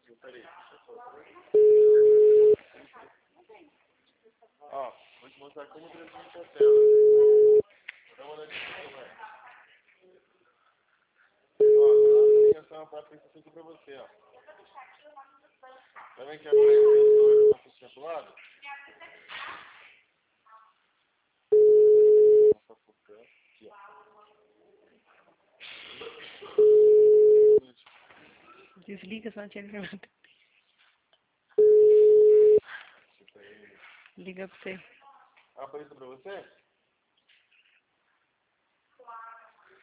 Ó, vou te mostrar como transmite a tela. Dá uma olhadinha, vai. Ó, a ligação para a aqui pra você, ó. Tá vendo que a frente do sensor tá pro lado? Aqui, ó. Desliga, só não tinha gravado. Liga pra você. Apareceu pra você?